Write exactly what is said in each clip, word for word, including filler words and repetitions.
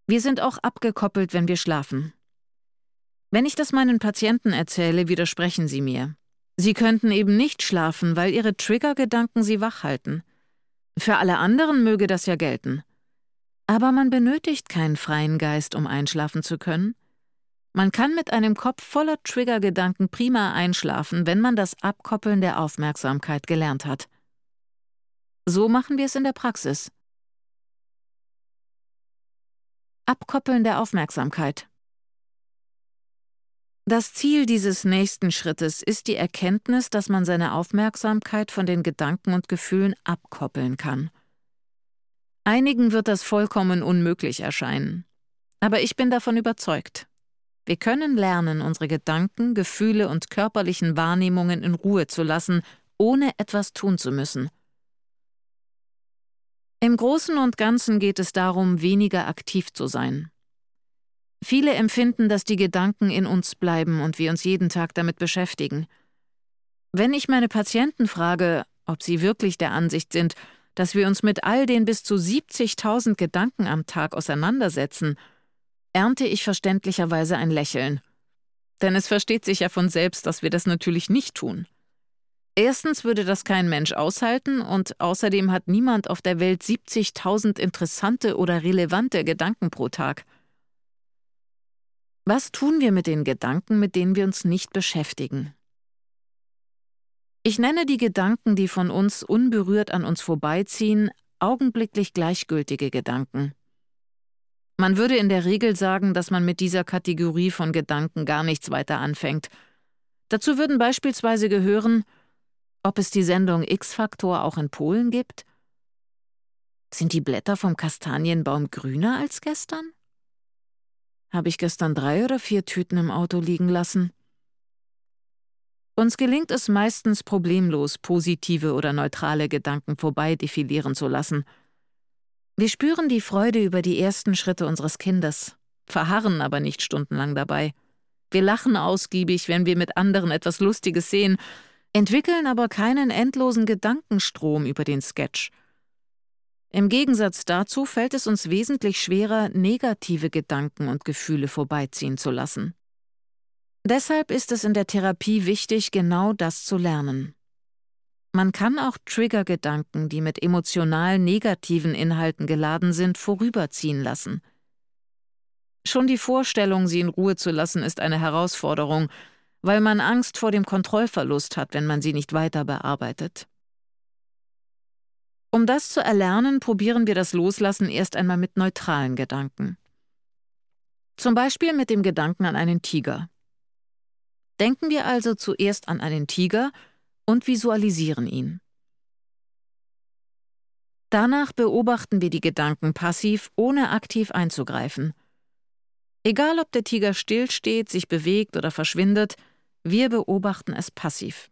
Wir sind auch abgekoppelt, wenn wir schlafen. Wenn ich das meinen Patienten erzähle, widersprechen sie mir. Sie könnten eben nicht schlafen, weil ihre Triggergedanken sie wach halten. Für alle anderen möge das ja gelten. Aber man benötigt keinen freien Geist, um einschlafen zu können. Man kann mit einem Kopf voller Triggergedanken prima einschlafen, wenn man das Abkoppeln der Aufmerksamkeit gelernt hat. So machen wir es in der Praxis. Abkoppeln der Aufmerksamkeit. Das Ziel dieses nächsten Schrittes ist die Erkenntnis, dass man seine Aufmerksamkeit von den Gedanken und Gefühlen abkoppeln kann. Einigen wird das vollkommen unmöglich erscheinen. Aber ich bin davon überzeugt. Wir können lernen, unsere Gedanken, Gefühle und körperlichen Wahrnehmungen in Ruhe zu lassen, ohne etwas tun zu müssen. Im Großen und Ganzen geht es darum, weniger aktiv zu sein. Viele empfinden, dass die Gedanken in uns bleiben und wir uns jeden Tag damit beschäftigen. Wenn ich meine Patienten frage, ob sie wirklich der Ansicht sind, dass wir uns mit all den bis zu siebzigtausend Gedanken am Tag auseinandersetzen, ernte ich verständlicherweise ein Lächeln. Denn es versteht sich ja von selbst, dass wir das natürlich nicht tun. Erstens würde das kein Mensch aushalten und außerdem hat niemand auf der Welt siebzigtausend interessante oder relevante Gedanken pro Tag. Was tun wir mit den Gedanken, mit denen wir uns nicht beschäftigen? Ich nenne die Gedanken, die von uns unberührt an uns vorbeiziehen, augenblicklich gleichgültige Gedanken. Man würde in der Regel sagen, dass man mit dieser Kategorie von Gedanken gar nichts weiter anfängt. Dazu würden beispielsweise gehören, ob es die Sendung X-Faktor auch in Polen gibt? Sind die Blätter vom Kastanienbaum grüner als gestern? Habe ich gestern drei oder vier Tüten im Auto liegen lassen? Uns gelingt es meistens problemlos, positive oder neutrale Gedanken vorbeidefilieren zu lassen. Wir spüren die Freude über die ersten Schritte unseres Kindes, verharren aber nicht stundenlang dabei. Wir lachen ausgiebig, wenn wir mit anderen etwas Lustiges sehen, entwickeln aber keinen endlosen Gedankenstrom über den Sketch. Im Gegensatz dazu fällt es uns wesentlich schwerer, negative Gedanken und Gefühle vorbeiziehen zu lassen. Deshalb ist es in der Therapie wichtig, genau das zu lernen. Man kann auch Triggergedanken, die mit emotional negativen Inhalten geladen sind, vorüberziehen lassen. Schon die Vorstellung, sie in Ruhe zu lassen, ist eine Herausforderung, weil man Angst vor dem Kontrollverlust hat, wenn man sie nicht weiter bearbeitet. Um das zu erlernen, probieren wir das Loslassen erst einmal mit neutralen Gedanken. Zum Beispiel mit dem Gedanken an einen Tiger. Denken wir also zuerst an einen Tiger und visualisieren ihn. Danach beobachten wir die Gedanken passiv, ohne aktiv einzugreifen. Egal, ob der Tiger stillsteht, sich bewegt oder verschwindet, wir beobachten es passiv.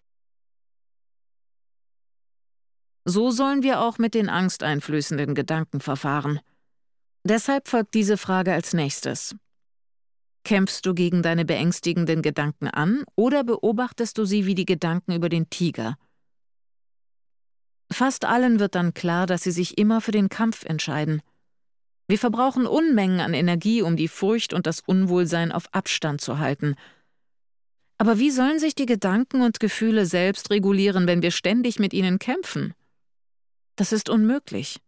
So sollen wir auch mit den angsteinflößenden Gedanken verfahren. Deshalb folgt diese Frage als nächstes. Kämpfst du gegen deine beängstigenden Gedanken an oder beobachtest du sie wie die Gedanken über den Tiger? Fast allen wird dann klar, dass sie sich immer für den Kampf entscheiden. Wir verbrauchen Unmengen an Energie, um die Furcht und das Unwohlsein auf Abstand zu halten. Aber wie sollen sich die Gedanken und Gefühle selbst regulieren, wenn wir ständig mit ihnen kämpfen? Das ist unmöglich.